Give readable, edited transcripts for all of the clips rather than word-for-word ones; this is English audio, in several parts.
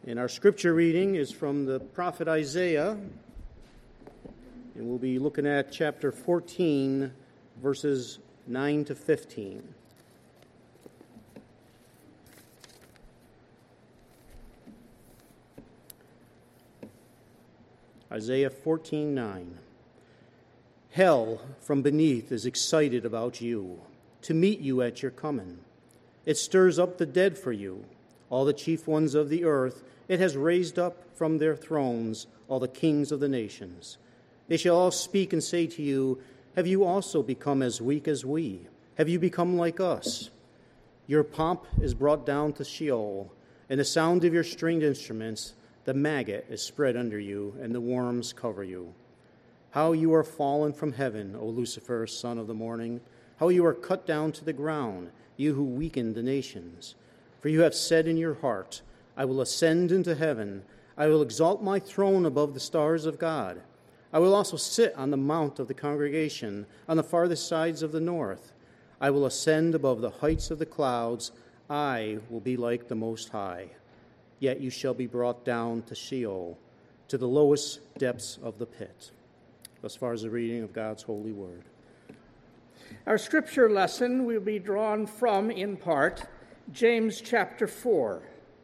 And our scripture reading is from the prophet Isaiah, and we'll be looking at chapter 14, verses 9 to 15. Isaiah 14:9. Hell from beneath is excited about you, to meet you at your coming. It stirs up the dead for you, all the chief ones of the earth. It has raised up from their thrones all the kings of the nations. They shall all speak and say to you, have you also become as weak as we? Have you become like us? Your pomp is brought down to Sheol, and the sound of your stringed instruments, the maggot is spread under you, and the worms cover you. How you are fallen from heaven, O Lucifer, son of the morning! How you are cut down to the ground, you who weakened the nations! For you have said in your heart, I will ascend into heaven. I will exalt my throne above the stars of God. I will also sit on the mount of the congregation, on the farthest sides of the north. I will ascend above the heights of the clouds. I will be like the Most High. Yet you shall be brought down to Sheol, to the lowest depths of the pit. Thus far as the reading of God's holy word. Our scripture lesson will be drawn from, in part, James chapter 4.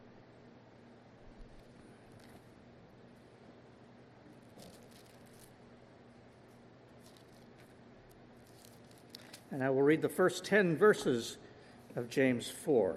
And I will read the first 10 verses of James 4.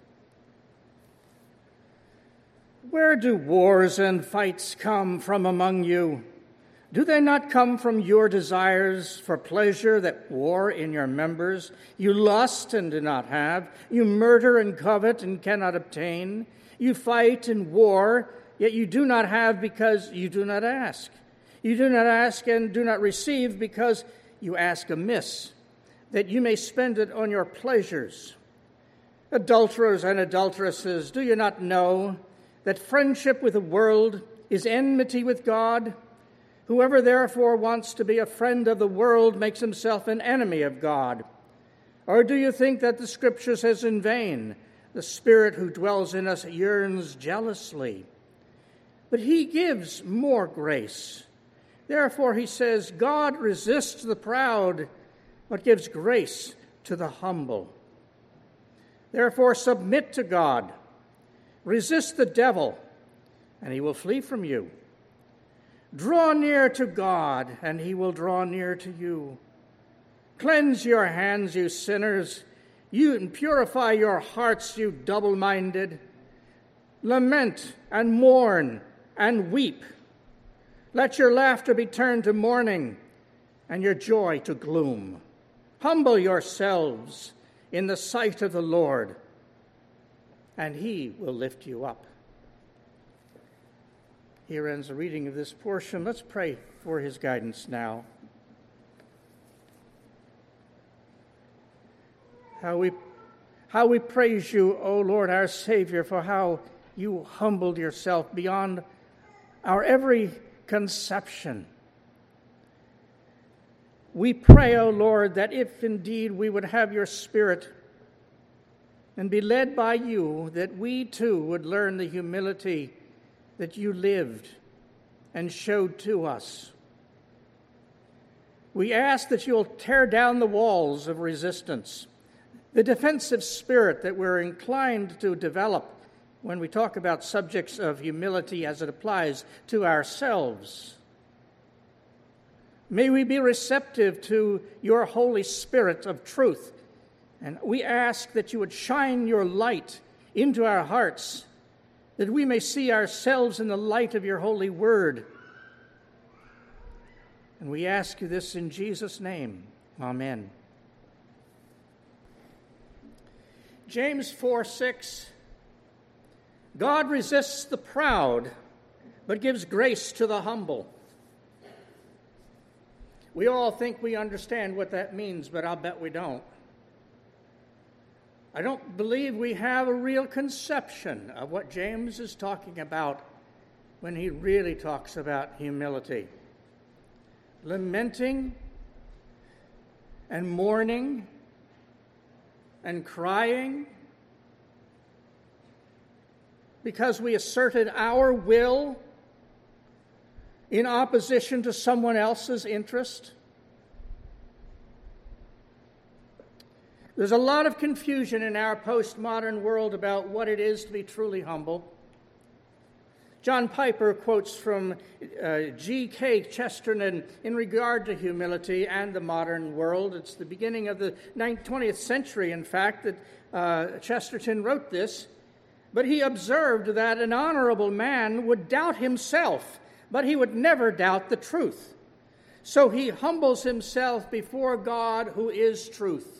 Where do wars and fights come from among you? Do they not come from your desires for pleasure that war in your members? You lust and do not have. You murder and covet and cannot obtain. You fight and war, yet you do not have because you do not ask. You do not ask and do not receive because you ask amiss, that you may spend it on your pleasures. Adulterers and adulteresses, do you not know that friendship with the world is enmity with God? Whoever therefore wants to be a friend of the world makes himself an enemy of God. Or do you think that the Scripture says in vain, the Spirit who dwells in us yearns jealously? But he gives more grace. Therefore he says, God resists the proud, but gives grace to the humble. Therefore submit to God. Resist the devil, and he will flee from you. Draw near to God, and he will draw near to you. Cleanse your hands, you sinners, and purify your hearts, you double-minded. Lament and mourn and weep. Let your laughter be turned to mourning, and your joy to gloom. Humble yourselves in the sight of the Lord, and he will lift you up. Here ends the reading of this portion. Let's pray for his guidance now. How we praise you, O Lord, our Savior, for how you humbled yourself beyond our every conception. We pray, O Lord, that if indeed we would have your Spirit and be led by you, that we too would learn the humility that you lived and showed to us. We ask that you'll tear down the walls of resistance, the defensive spirit that we're inclined to develop when we talk about subjects of humility as it applies to ourselves. May we be receptive to your Holy Spirit of truth, and we ask that you would shine your light into our hearts, that we may see ourselves in the light of your holy word. And we ask you this in Jesus' name. Amen. James 4:6. God resists the proud, but gives grace to the humble. We all think we understand what that means, but I'll bet we don't. I don't believe we have a real conception of what James is talking about when he really talks about humility. Lamenting and mourning and crying because we asserted our will in opposition to someone else's interest? There's a lot of confusion in our postmodern world about what it is to be truly humble. John Piper quotes from G.K. Chesterton in regard to humility and the modern world. It's the beginning of the 20th century, in fact, that Chesterton wrote this. But he observed that an honorable man would doubt himself, but he would never doubt the truth. So he humbles himself before God, who is truth.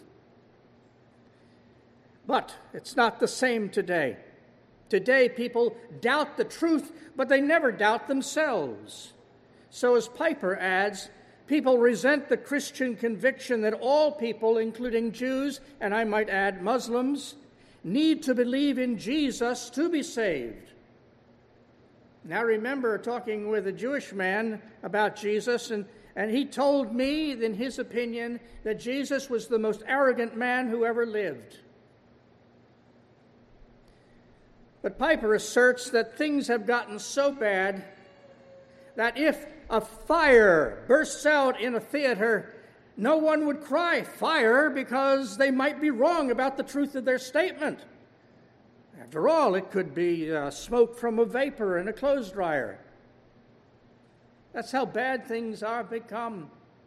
But it's not the same today. Today, people doubt the truth, but they never doubt themselves. So as Piper adds, people resent the Christian conviction that all people, including Jews, and I might add Muslims, need to believe in Jesus to be saved. Now, I remember talking with a Jewish man about Jesus, and he told me, in his opinion, that Jesus was the most arrogant man who ever lived. But Piper asserts that things have gotten so bad that if a fire bursts out in a theater, no one would cry fire because they might be wrong about the truth of their statement. After all, it could be smoke from a vapor in a clothes dryer. That's how bad things are become.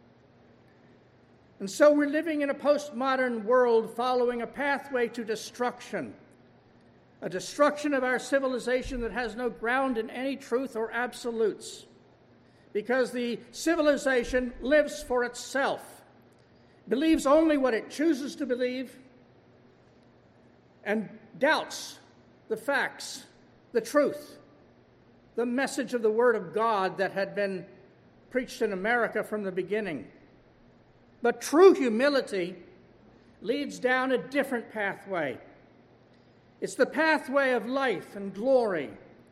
And so we're living in a postmodern world following a pathway to destruction. A destruction of our civilization that has no ground in any truth or absolutes. Because the civilization lives for itself, believes only what it chooses to believe, and doubts the facts, the truth, the message of the Word of God that had been preached in America from the beginning. But true humility leads down a different pathway. It's the pathway of life and glory.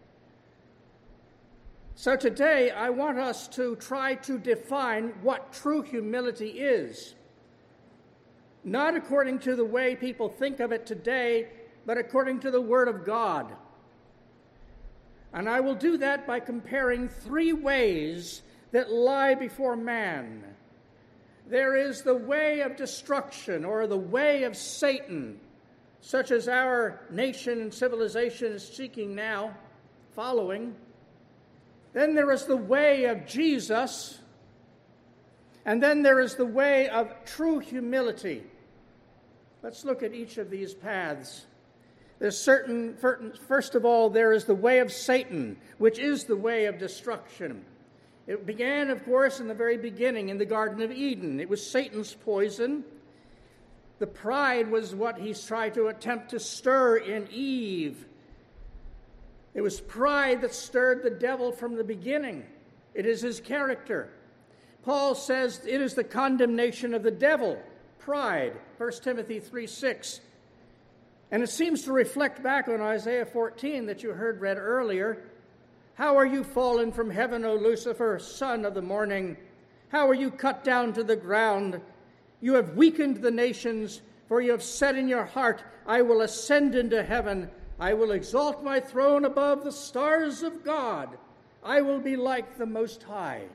So today, I want us to try to define what true humility is. Not according to the way people think of it today, but according to the Word of God. And I will do that by comparing three ways that lie before man. There is the way of destruction, or the way of Satan, such as our nation and civilization is seeking now, following. Then there is the way of Jesus, and then there is the way of true humility. Let's look at each of these paths. First of all, there is the way of Satan, which is the way of destruction. It began, of course, in the very beginning in the Garden of Eden. It was Satan's poison. The pride was what he tried to attempt to stir in Eve. It was pride that stirred the devil from the beginning. It is his character. Paul says it is the condemnation of the devil, pride, 1 Timothy 3:6. And it seems to reflect back on Isaiah 14 that you heard read earlier. How are you fallen from heaven, O Lucifer, son of the morning? How are you cut down to the ground? You have weakened the nations, for you have said in your heart, I will ascend into heaven. I will exalt my throne above the stars of God. I will be like the Most High.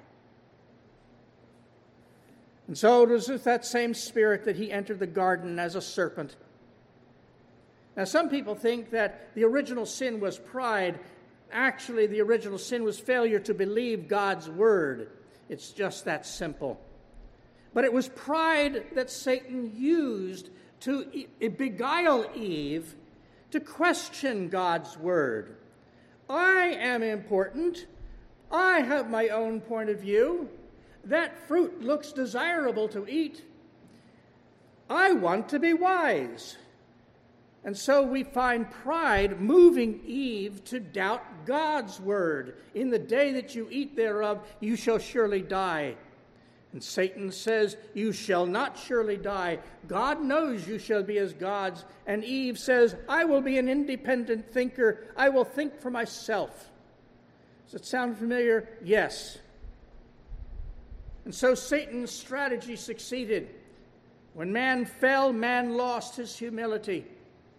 And so it was with that same spirit that he entered the garden as a serpent. Now, some people think that the original sin was pride. Actually, the original sin was failure to believe God's word. It's just that simple. But it was pride that Satan used to beguile Eve to question God's word. I am important. I have my own point of view. That fruit looks desirable to eat. I want to be wise. And so we find pride moving Eve to doubt God's word. In the day that you eat thereof, you shall surely die. And Satan says, you shall not surely die. God knows you shall be as gods. And Eve says, I will be an independent thinker. I will think for myself. Does it sound familiar? Yes. And so Satan's strategy succeeded. When man fell, man lost his humility.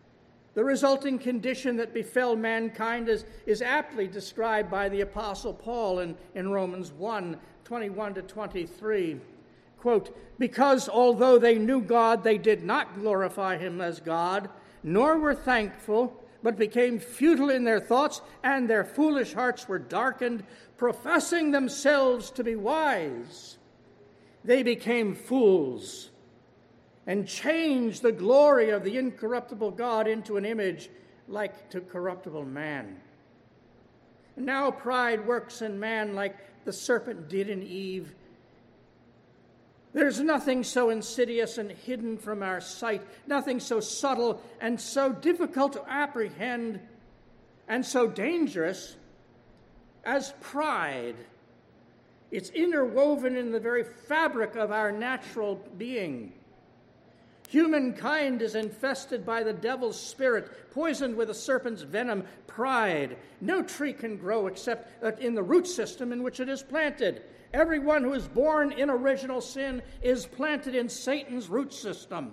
The resulting condition that befell mankind is aptly described by the Apostle Paul in Romans 1:21-23. Quote, "Because although they knew God, they did not glorify him as God, nor were thankful, but became futile in their thoughts, and their foolish hearts were darkened. Professing themselves to be wise, they became fools, and changed the glory of the incorruptible God into an image like to corruptible man. And now pride works in man like the serpent did in Eve. There's nothing so insidious and hidden from our sight, nothing so subtle and so difficult to apprehend and so dangerous as pride. It's interwoven in the very fabric of our natural being. Humankind is infested by the devil's spirit, poisoned with a serpent's venom, pride. No tree can grow except in the root system in which it is planted. Everyone who is born in original sin is planted in Satan's root system.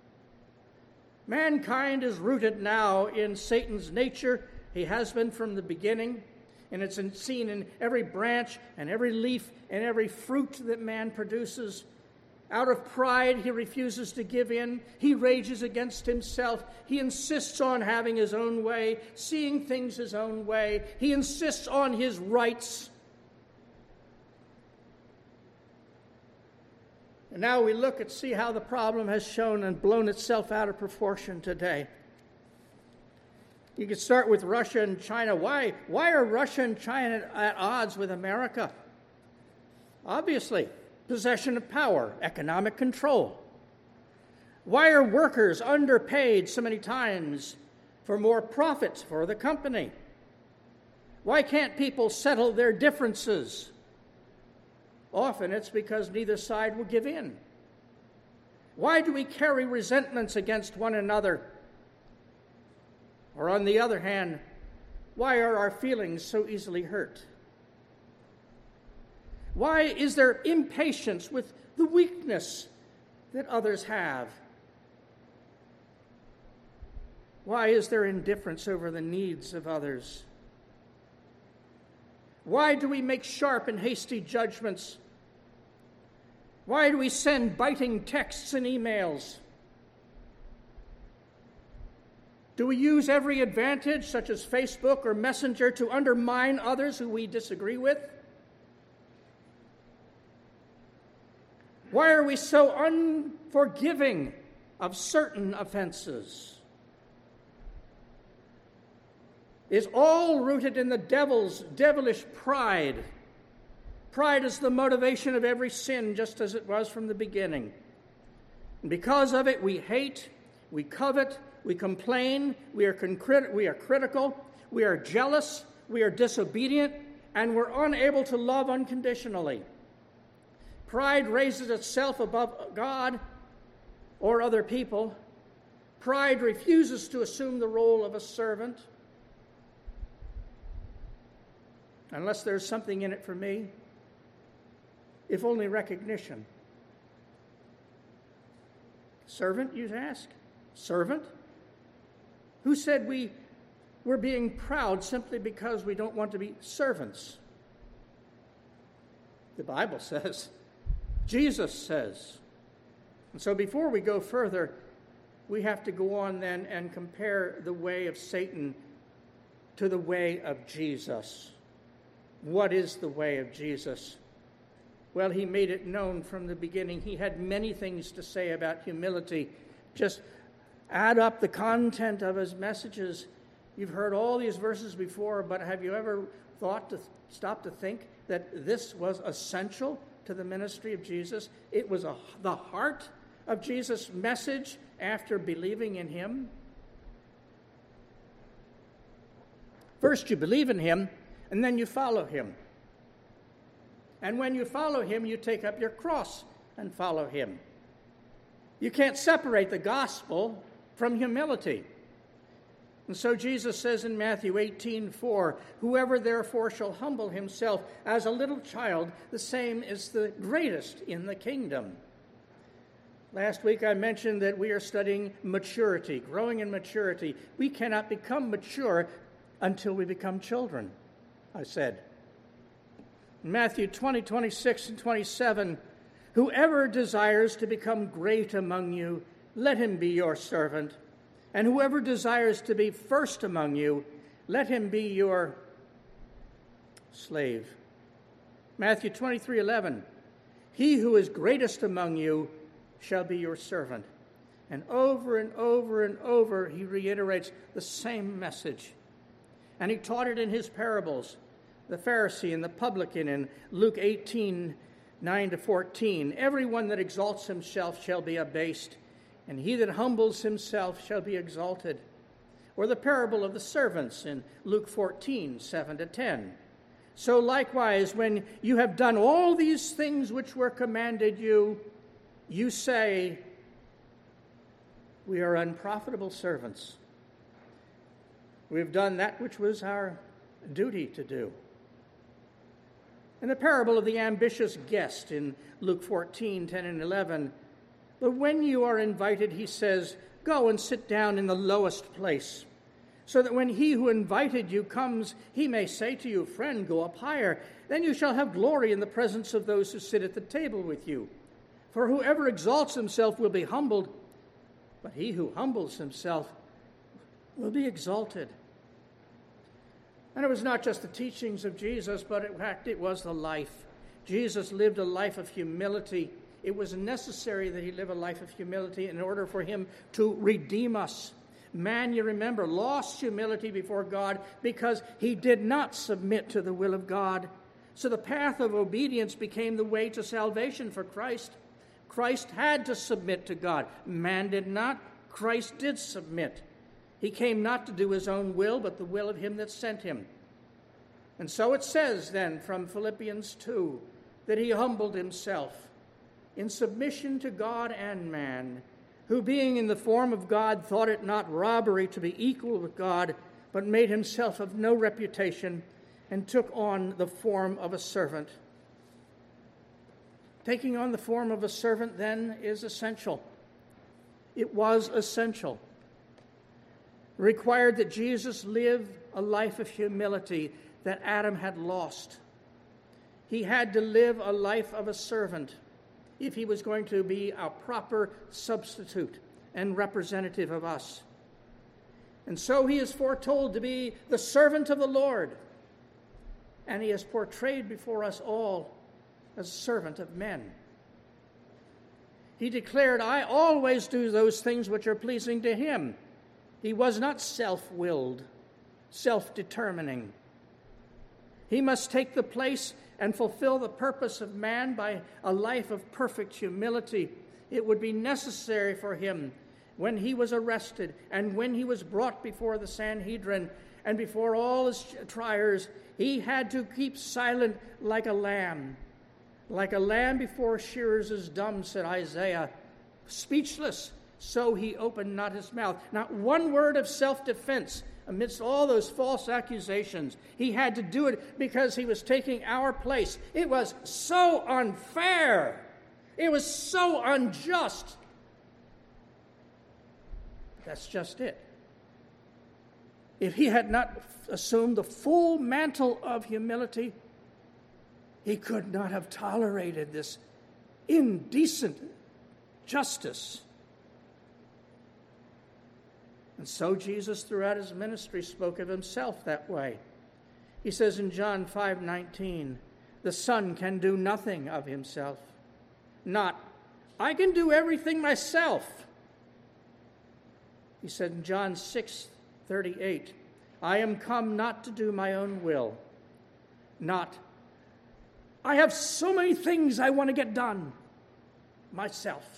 Mankind is rooted now in Satan's nature. He has been from the beginning, and it's seen in every branch and every leaf and every fruit that man produces. Out of pride, he refuses to give in. He rages against himself. He insists on having his own way, seeing things his own way. He insists on his rights. And now we look and see how the problem has shown and blown itself out of proportion today. You could start with Russia and China. Why are Russia and China at odds with America? Obviously, possession of power, economic control. Why are workers underpaid so many times for more profits for the company? Why can't people settle their differences? Often it's because neither side will give in. Why do we carry resentments against one another? Or on the other hand, why are our feelings so easily hurt? Why is there impatience with the weakness that others have? Why is there indifference over the needs of others? Why do we make sharp and hasty judgments? Why do we send biting texts and emails? Do we use every advantage, such as Facebook or Messenger, to undermine others who we disagree with? Why are we so unforgiving of certain offenses? It's all rooted in the devil's devilish pride. Pride is the motivation of every sin, just as it was from the beginning. And because of it, we hate, we covet, we complain, we are critical, we are jealous, we are disobedient, and we're unable to love unconditionally. Pride raises itself above God or other people. Pride refuses to assume the role of a servant unless there's something in it for me, if only recognition. Servant, you ask? Servant? Who said we're being proud simply because we don't want to be servants? The Bible says. Jesus says. And so before we go further, we have to go on then and compare the way of Satan to the way of Jesus. What is the way of Jesus? Well, he made it known from the beginning. He had many things to say about humility. Just add up the content of his messages. You've heard all these verses before, but have you ever stop to think that this was essential to the ministry of Jesus? It was the heart of Jesus' message after believing in him. First, you believe in him, and then you follow him. And when you follow him, you take up your cross and follow him. You can't separate the gospel from humility. And so Jesus says in Matthew 18:4, "Whoever therefore shall humble himself as a little child, the same is the greatest in the kingdom." Last week I mentioned that we are studying maturity, growing in maturity. We cannot become mature until we become children, I said. In Matthew 20, 26 and 27, whoever desires to become great among you, let him be your servant. And whoever desires to be first among you, let him be your slave. Matthew 23:11, he who is greatest among you shall be your servant. And over and over and over, he reiterates the same message. And he taught it in his parables, the Pharisee and the publican in Luke 18:9-14. Everyone that exalts himself shall be abased, and he that humbles himself shall be exalted. Or the parable of the servants in Luke 14:7-10. So likewise, when you have done all these things which were commanded you, you say, we are unprofitable servants. We have done that which was our duty to do. In the parable of the ambitious guest in Luke 14:10 and 11, but when you are invited, he says, go and sit down in the lowest place, so that when he who invited you comes, he may say to you, friend, go up higher. Then you shall have glory in the presence of those who sit at the table with you. For whoever exalts himself will be humbled, but he who humbles himself will be exalted. And it was not just the teachings of Jesus, but in fact it was the life. Jesus lived a life of humility. It was necessary that he live a life of humility in order for him to redeem us. Man, you remember, lost humility before God because he did not submit to the will of God. So the path of obedience became the way to salvation for Christ. Christ had to submit to God. Man did not. Christ did submit. He came not to do his own will, but the will of him that sent him. And so it says then from Philippians 2 that he humbled himself in submission to God and man, who being in the form of God thought it not robbery to be equal with God, but made himself of no reputation and took on the form of a servant. Taking on the form of a servant then is essential. It was essential. It required that Jesus live a life of humility that Adam had lost. He had to live a life of a servant if he was going to be a proper substitute and representative of us. And so he is foretold to be the servant of the Lord, and he is portrayed before us all as a servant of men. He declared, I always do those things which are pleasing to him. He was not self-willed, self-determining. He must take the place and fulfill the purpose of man by a life of perfect humility. It would be necessary for him when he was arrested and when he was brought before the Sanhedrin and before all his triers, he had to keep silent like a lamb. Like a lamb before shearers is dumb, said Isaiah. Speechless, so he opened not his mouth. Not one word of self-defense amidst all those false accusations. He had to do it because he was taking our place. It was so unfair. It was so unjust. That's just it. If he had not assumed the full mantle of humility, he could not have tolerated this indecent justice. And so Jesus, throughout his ministry, spoke of himself that way. He says in John 5:19, the Son can do nothing of himself. Not, I can do everything myself. He said in John 6:38, I am come not to do my own will. Not, I have so many things I want to get done myself.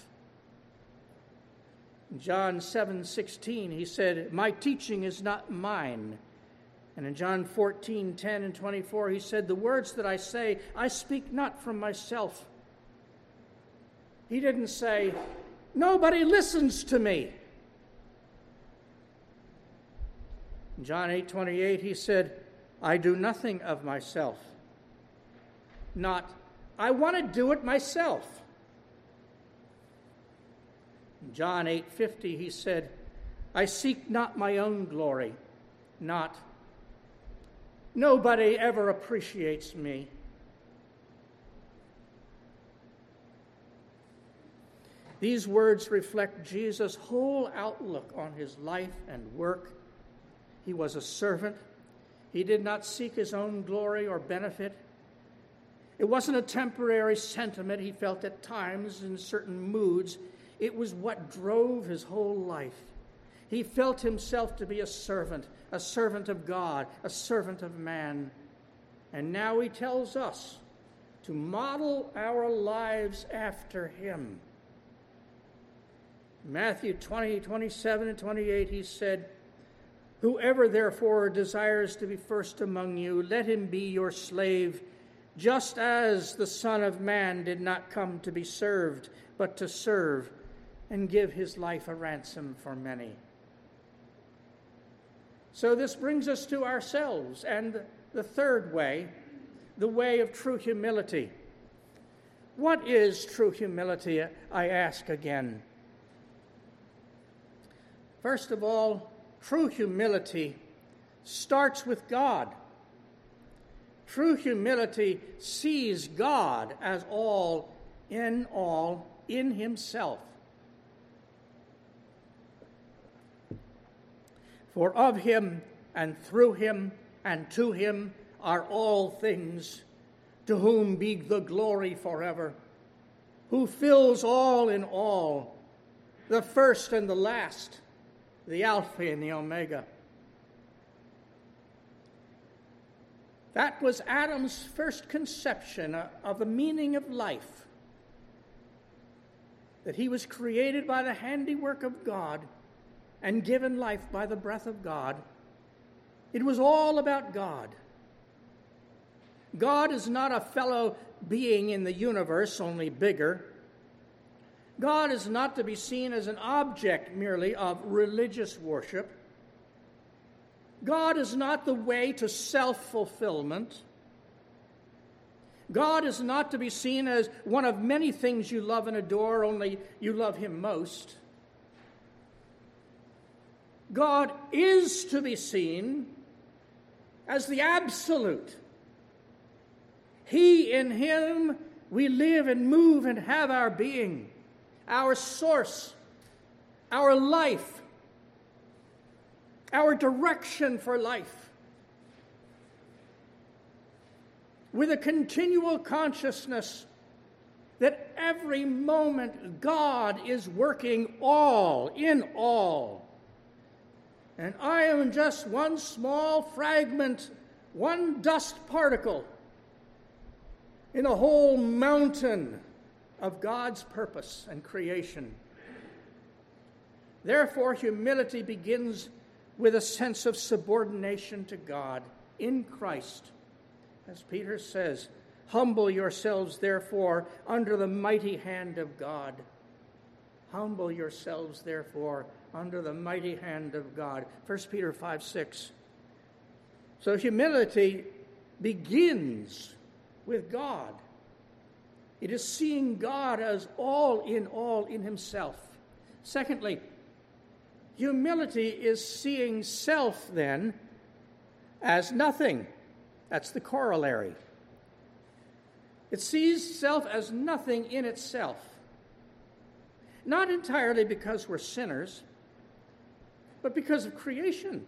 In John 7:16, he said, my teaching is not mine. And in John 14:10 and 24, he said, the words that I say, I speak not from myself. He didn't say, nobody listens to me. In John 8:28, he said, I do nothing of myself. Not, I want to do it myself. In John 8:50, he said, I seek not my own glory, nobody ever appreciates me. These words reflect Jesus' whole outlook on his life and work. He was a servant. He did not seek his own glory or benefit. It wasn't a temporary sentiment he felt at times in certain moods. It was what drove his whole life. He felt himself to be a servant of God, a servant of man. And now he tells us to model our lives after him. Matthew 20:27 and 28, he said, Whoever therefore desires to be first among you, let him be your slave, just as the Son of Man did not come to be served, but to serve and give his life a ransom for many. So this brings us to ourselves and the third way, the way of true humility. What is true humility, I ask again? First of all, true humility starts with God. True humility sees God as all in himself. For of him and through him and to him are all things, to whom be the glory forever, who fills all in all, the first and the last, the Alpha and the Omega. That was Adam's first conception of the meaning of life, that he was created by the handiwork of God and given life by the breath of God. It was all about God. God is not a fellow being in the universe, only bigger. God is not to be seen as an object merely of religious worship. God is not the way to self-fulfillment. God is not to be seen as one of many things you love and adore, only you love him most. God is to be seen as the absolute. He, in him, we live and move and have our being, our source, our life, our direction for life. With a continual consciousness that every moment God is working all in all. And I am just one small fragment, one dust particle in a whole mountain of God's purpose and creation. Therefore, humility begins with a sense of subordination to God in Christ. As Peter says, humble yourselves, therefore, under the mighty hand of God. Humble yourselves, therefore, under the mighty hand of God. 1 Peter 5:6. So humility begins with God. It is seeing God as all in himself. Secondly, humility is seeing self then as nothing. That's the corollary. It sees self as nothing in itself. Not entirely because we're sinners, but because of creation.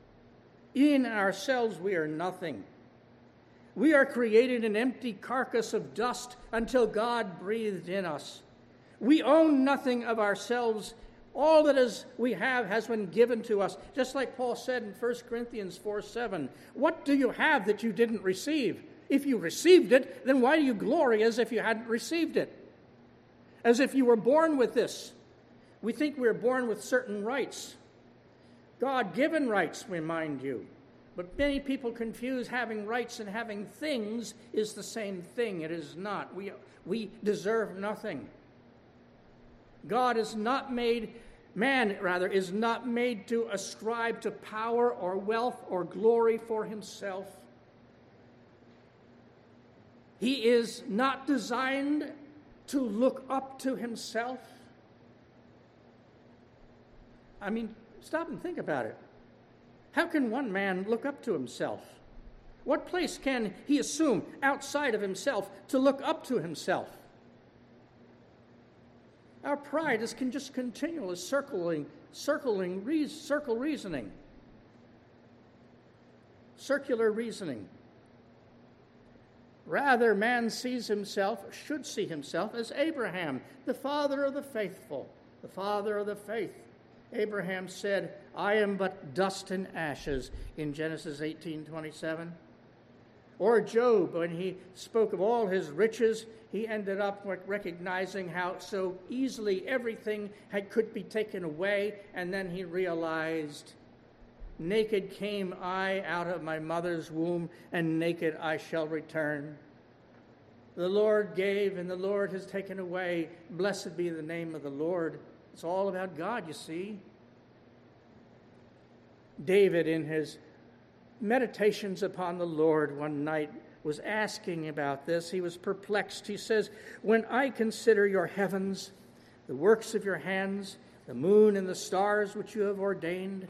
In ourselves we are nothing. We are created an empty carcass of dust until God breathed in us. We own nothing of ourselves. All that is we have has been given to us. Just like Paul said in 1 Corinthians 4:7. What do you have that you didn't receive? If you received it, then why do you glory as if you hadn't received it? As if you were born with this. We think we're born with certain rights. God-given rights, remind you. But many people confuse having rights and having things is the same thing. It is not. We deserve nothing. God is not made, man rather, is not made to ascribe to power or wealth or glory for himself. He is not designed to look up to himself. I mean, stop and think about it. How can one man look up to himself? What place can he assume outside of himself to look up to himself? Our pride is just continually circle reasoning, circular reasoning. Rather, man should see himself as Abraham, the father of the faithful, the father of the faith. Abraham said, "I am but dust and ashes," in Genesis 18:27. Or Job, when he spoke of all his riches, he ended up recognizing how so easily everything could be taken away, and then he realized, "Naked came I out of my mother's womb, and naked I shall return. The Lord gave, and the Lord has taken away. Blessed be the name of the Lord." It's all about God, you see. David, in his meditations upon the Lord one night, was asking about this. He was perplexed. He says, "When I consider your heavens, the works of your hands, the moon and the stars which you have ordained,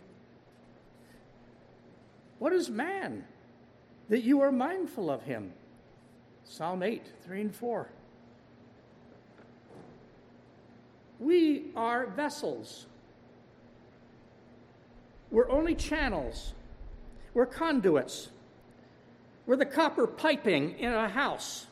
what is man that you are mindful of him?" Psalm 8, 3 and 4. We are vessels. We're only channels. We're conduits. We're the copper piping in a house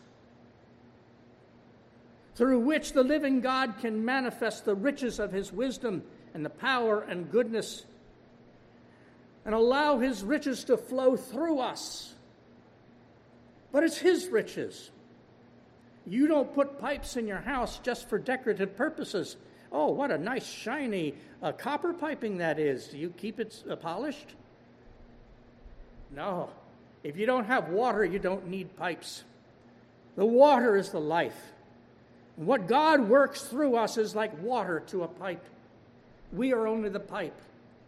through which the living God can manifest the riches of his wisdom and the power and goodness and allow his riches to flow through us. But it's his riches. You don't put pipes in your house just for decorative purposes. Oh, what a nice, shiny copper piping that is. Do you keep it polished? No. If you don't have water, you don't need pipes. The water is the life. And what God works through us is like water to a pipe. We are only the pipe.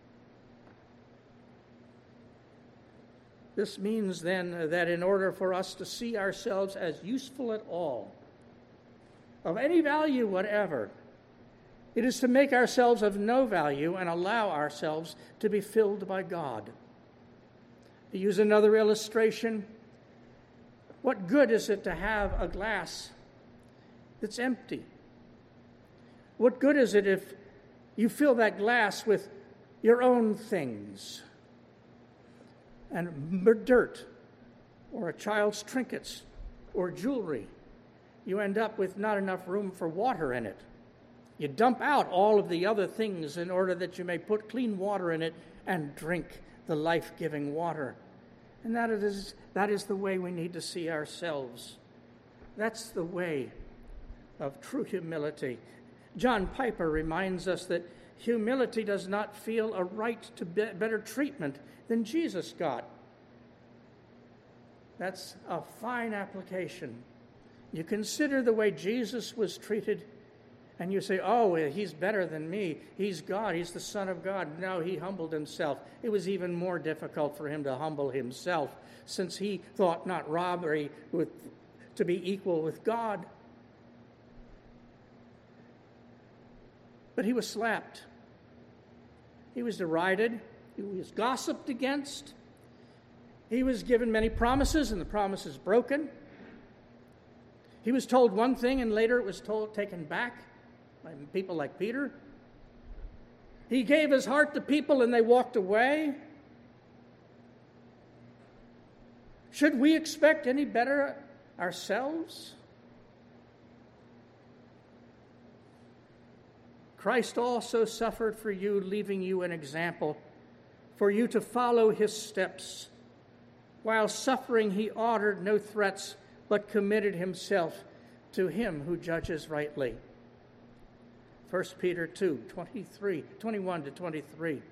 This means then that in order for us to see ourselves as useful at all, of any value whatever, it is to make ourselves of no value and allow ourselves to be filled by God. To use another illustration, what good is it to have a glass that's empty? What good is it if you fill that glass with your own things and dirt or a child's trinkets or jewelry? You end up with not enough room for water in it. You dump out all of the other things in order that you may put clean water in it and drink the life-giving water. And that is the way we need to see ourselves. That's the way of true humility. John Piper reminds us that humility does not feel a right to better treatment than Jesus got. That's a fine application. You consider the way Jesus was treated, and you say, "Oh, he's better than me. He's God. He's the Son of God." No, he humbled himself. It was even more difficult for him to humble himself, since he thought not robbery to be equal with God. But he was slapped. He was derided. He was gossiped against. He was given many promises, and the promises broken. He was told one thing, and later it was taken back by people like Peter. He gave his heart to people, and they walked away. Should we expect any better ourselves? Christ also suffered for you, leaving you an example, for you to follow his steps. While suffering, he uttered no threats, but committed himself to him who judges rightly. 1 Peter 2, 21 to 23.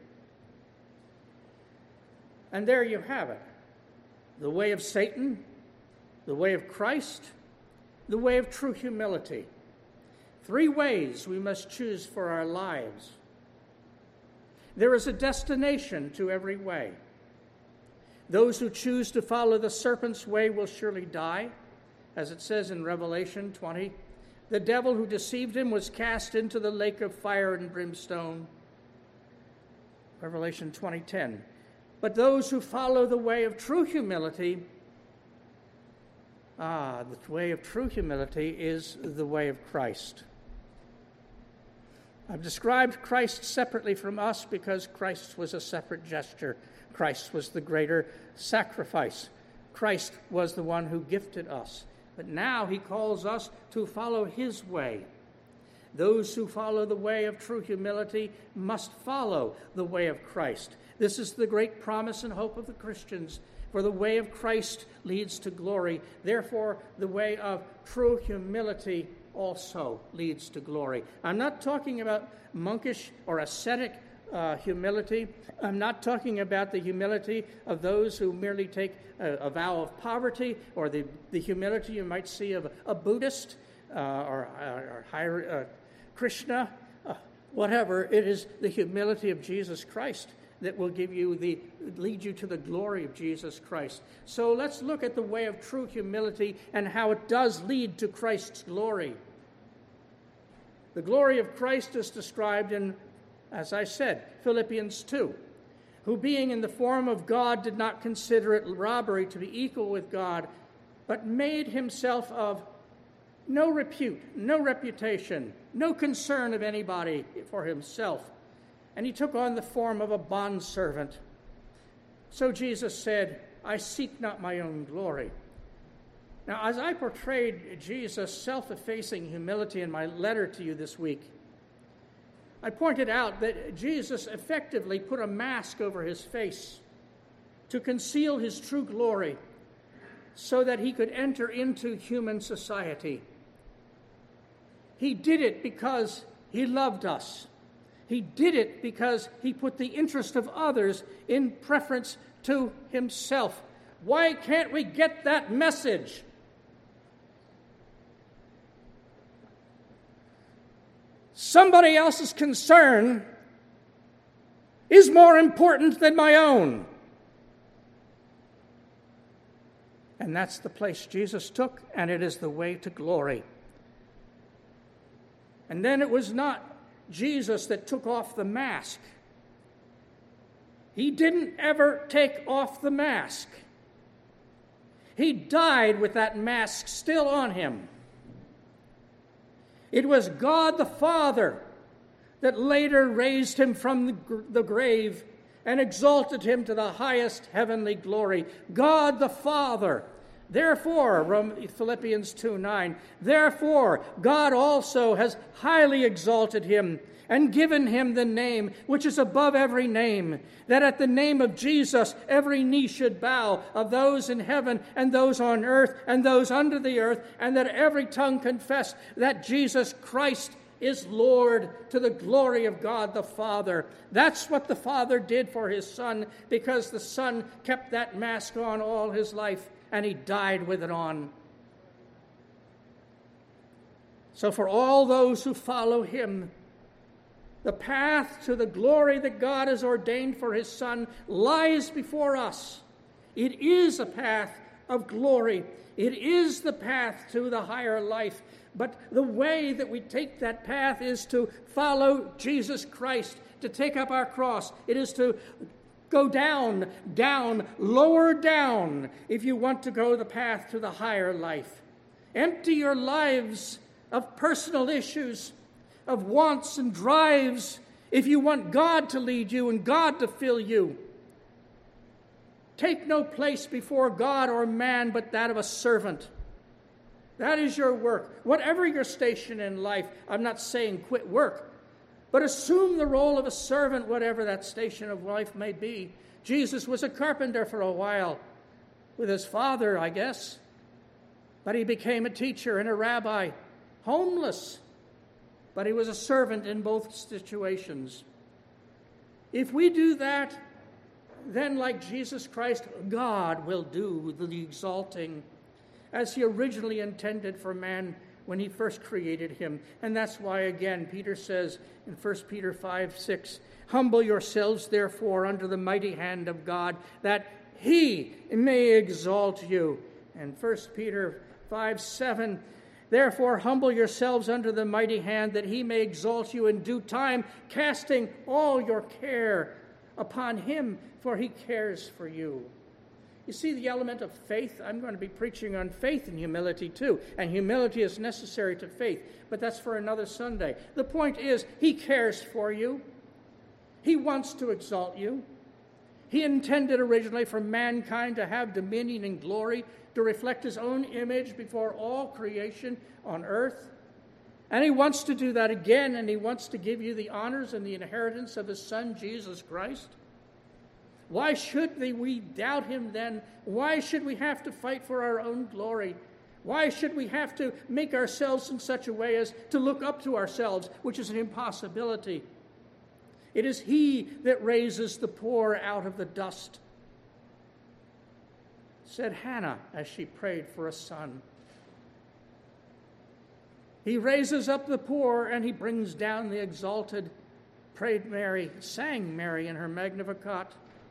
And there you have it. The way of Satan, the way of Christ, the way of true humility. 3 ways we must choose for our lives. There is a destination to every way. Those who choose to follow the serpent's way will surely die, as it says in Revelation 20. The devil who deceived him was cast into the lake of fire and brimstone. Revelation 20:10. But those who follow the way of true humility, the way of true humility is the way of Christ. I've described Christ separately from us because Christ was a separate gesture. Christ was the greater sacrifice. Christ was the one who gifted us. But now he calls us to follow his way. Those who follow the way of true humility must follow the way of Christ. This is the great promise and hope of the Christians, for the way of Christ leads to glory. Therefore, the way of true humility also leads to glory. I'm not talking about monkish or ascetic humility. I'm not talking about the humility of those who merely take a vow of poverty, or the humility you might see of a Buddhist or Krishna, whatever. It is the humility of Jesus Christ that will lead you to the glory of Jesus Christ. So let's look at the way of true humility and how it does lead to Christ's glory. The glory of Christ is described in, as I said, Philippians 2, who being in the form of God did not consider it robbery to be equal with God, but made himself of no repute, no reputation, no concern of anybody for himself. And he took on the form of a bondservant. So Jesus said, I seek not my own glory. Now, as I portrayed Jesus' self-effacing humility in my letter to you this week, I pointed out that Jesus effectively put a mask over his face to conceal his true glory so that he could enter into human society. He did it because he loved us. He did it because he put the interest of others in preference to himself. Why can't we get that message? Somebody else's concern is more important than my own. And that's the place Jesus took, and it is the way to glory. And then it was not Jesus that took off the mask. He didn't ever take off the mask. He died with that mask still on him. It was God the Father that later raised him from the grave and exalted him to the highest heavenly glory. God the Father. Therefore, Philippians 2:9, therefore God also has highly exalted him and given him the name which is above every name, that at the name of Jesus every knee should bow, of those in heaven and those on earth and those under the earth, and that every tongue confess that Jesus Christ is Lord, to the glory of God the Father. That's what the Father did for his Son, because the Son kept that mask on all his life, and he died with it on. So for all those who follow him, the path to the glory that God has ordained for his Son lies before us. It is a path of glory. It is the path to the higher life. But the way that we take that path is to follow Jesus Christ, to take up our cross. It is to go down, lower down, if you want to go the path to the higher life. Empty your lives of personal issues, of wants and drives, if you want God to lead you and God to fill you. Take no place before God or man but that of a servant. That is your work. Whatever your station in life, I'm not saying quit work, but assume the role of a servant, whatever that station of life may be. Jesus was a carpenter for a while with his father, I guess, but he became a teacher and a rabbi, homeless, but he was a servant in both situations. If we do that, then like Jesus Christ, God will do the exalting as he originally intended for man when he first created him. And that's why, again, Peter says in 1 Peter 5:6, humble yourselves, therefore, under the mighty hand of God, that he may exalt you. And 1 Peter 5:7, therefore, humble yourselves under the mighty hand, that he may exalt you in due time, casting all your care upon him, for he cares for you. You see the element of faith? I'm going to be preaching on faith and humility too. And humility is necessary to faith, but that's for another Sunday. The point is, he cares for you. He wants to exalt you. He intended originally for mankind to have dominion and glory, to reflect his own image before all creation on earth. And he wants to do that again, and he wants to give you the honors and the inheritance of his Son, Jesus Christ. Why should we doubt him then? Why should we have to fight for our own glory? Why should we have to make ourselves in such a way as to look up to ourselves, which is an impossibility? It is he that raises the poor out of the dust, said Hannah as she prayed for a son. He raises up the poor and he brings down the exalted, sang Mary in her Magnificat.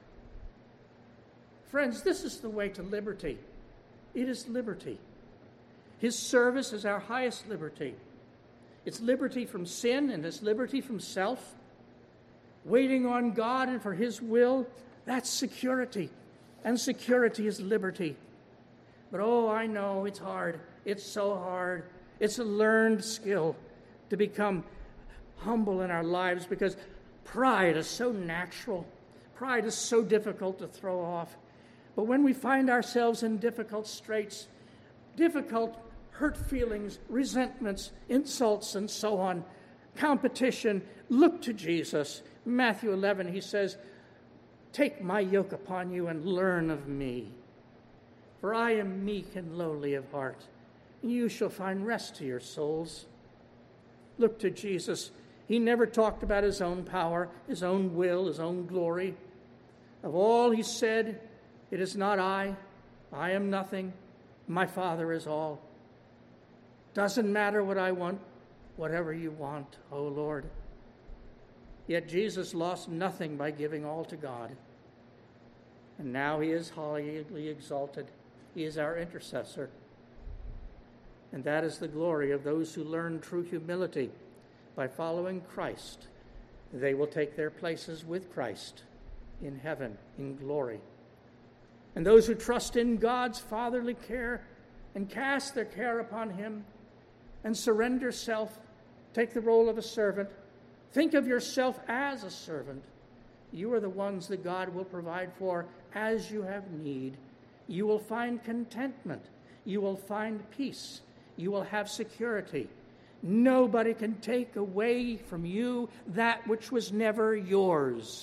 Friends, this is the way to liberty. It is liberty. His service is our highest liberty. It's liberty from sin and it's liberty from self. Waiting on God and for his will, that's security. And security is liberty. But I know it's hard. It's so hard. It's a learned skill to become humble in our lives because pride is so natural. Pride is so difficult to throw off. But when we find ourselves in difficult straits, difficult hurt feelings, resentments, insults, and so on, competition, look to Jesus. Matthew 11, he says, "Take my yoke upon you and learn of me, for I am meek and lowly of heart, and you shall find rest to your souls." Look to Jesus. He never talked about his own power, his own will, his own glory. Of all he said, "It is not I am nothing, my Father is all. Doesn't matter what I want, whatever you want, O Lord." Yet Jesus lost nothing by giving all to God. And now he is highly exalted. He is our intercessor. And that is the glory of those who learn true humility. By following Christ, they will take their places with Christ in heaven, in glory. And those who trust in God's fatherly care and cast their care upon him and surrender self, take the role of a servant, think of yourself as a servant. You are the ones that God will provide for as you have need. You will find contentment. You will find peace. You will have security. Nobody can take away from you that which was never yours.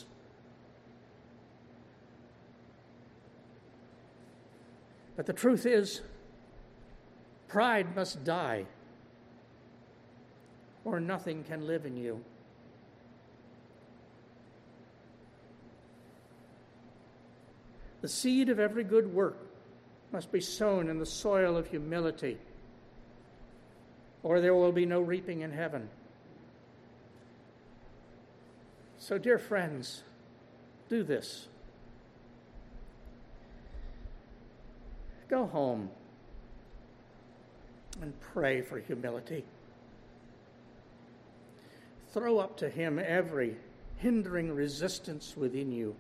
But the truth is, pride must die, or nothing can live in you. The seed of every good work must be sown in the soil of humility, or there will be no reaping in heaven. So, dear friends, do this. Go home and pray for humility. Throw up to him every hindering resistance within you.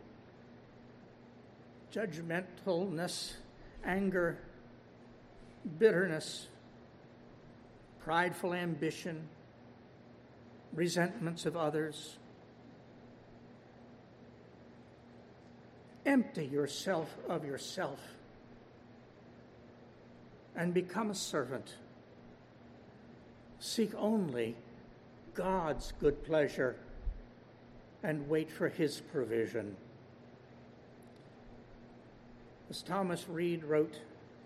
Judgmentalness, anger, bitterness, prideful ambition, resentments of others. Empty yourself of yourself and become a servant. Seek only God's good pleasure and wait for his provision. As Thomas Reed wrote,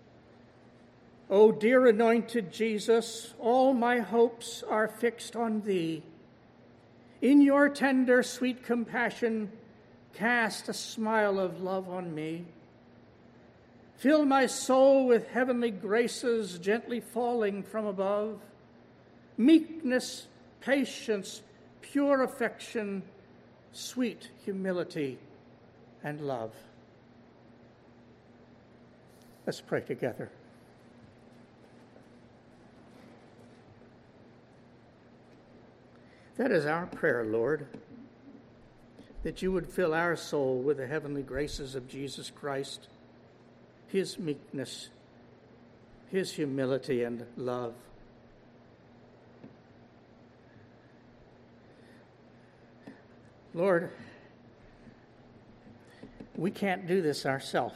"O dear anointed Jesus, all my hopes are fixed on thee. In your tender, sweet compassion, cast a smile of love on me. Fill my soul with heavenly graces gently falling from above, meekness, patience, pure affection, sweet humility, and love." Let's pray together. That is our prayer, Lord. that you would fill our soul with the heavenly graces of Jesus Christ, his meekness, his humility and love. Lord, we can't do this ourselves.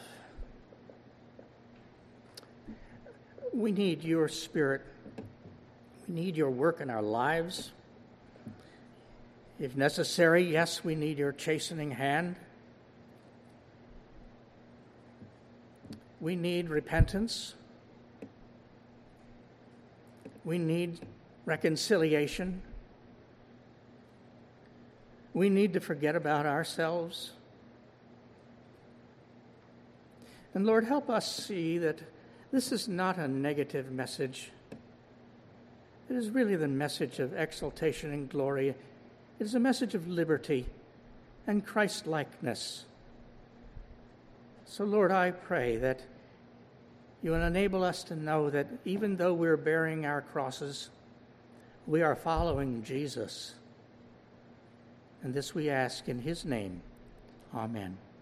We need your Spirit. We need your work in our lives. If necessary, yes, we need your chastening hand. We need repentance. We need reconciliation. We need to forget about ourselves. And Lord, help us see that this is not a negative message. It is really the message of exaltation and glory. It is a message of liberty and Christ-likeness. So, Lord, I pray that you will enable us to know that even though we're bearing our crosses, we are following Jesus. And this we ask in his name. Amen.